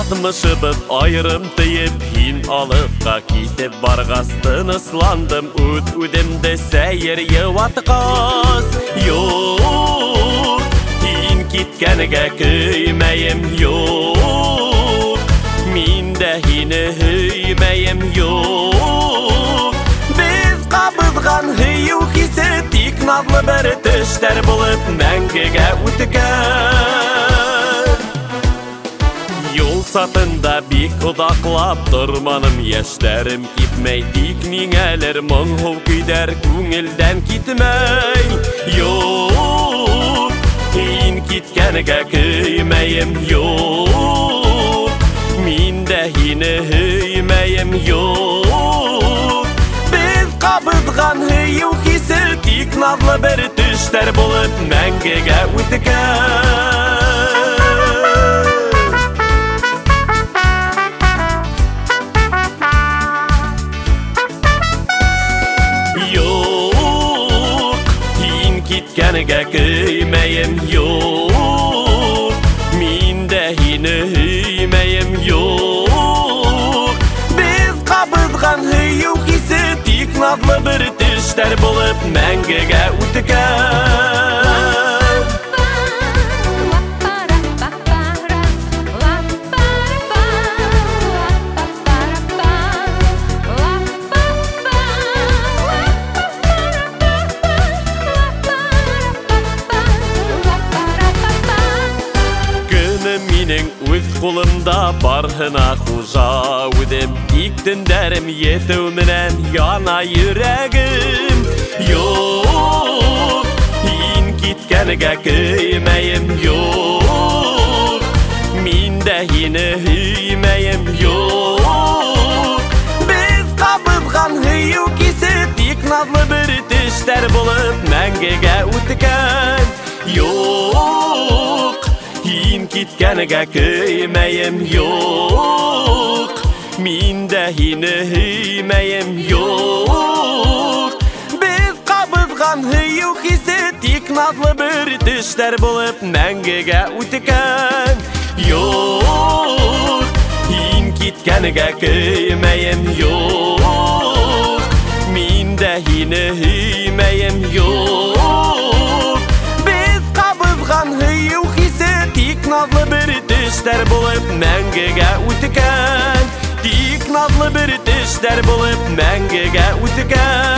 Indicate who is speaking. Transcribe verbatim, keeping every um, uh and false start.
Speaker 1: Адмышыбыз айрым тыйып, хин алыпқа кетіп барғастын ысландым. Үт-үдімді сәйір еуатқас. Йоқ, хин кеткәнігә көймәйім. Йоқ, мин дә хині хөймәйім. Йоқ, біз қабызған хыйу хисе тик надлы бір төштәр булып мәңгегә үткән. Yol satında bik odaklap durmanım, яшьләрем китмәй, тик миңәлер моңһу көйдәр күңелдән китмәй. Юк, һин киткәнегә көймәйем. Юк, мин дә һине һөймәйем. Юк, без кабызган һөю хисе тик надлы бер төштәр булып мәңгегә үткән. Kitkәнегә көймәйем. Юк, мин дә һине һөймәйем. Юк, без кабызган һөю хисе тик надлы бер төштәр булып мәңгегә үткән. Минең үз кулымда барһына хужа үдем, тик төндәрем етеү менән яна йөрәгем. Юк, һин киткәнегә көймәйем. Юк, мин дә һине һөймәйем. Юк, без кабызган һөю кисе тик надлы бер төштәр булып мәңгегә үткән. Юк, һин киткәнегә көймәйем. Юк, мин дә һине һөймәйем. Юк, без кабызган һөю хисе тик надлы бер төштәр булып мәңгегә үткән. Юк, һин киткәнегә көймәйем. Юк, мин дә һине һөймәйем. Юк, без кабызган һөю тик надлы бер төштәр булып мәңгегә үткән. Тик надлы бер төштәр булып мәңгегә үткән.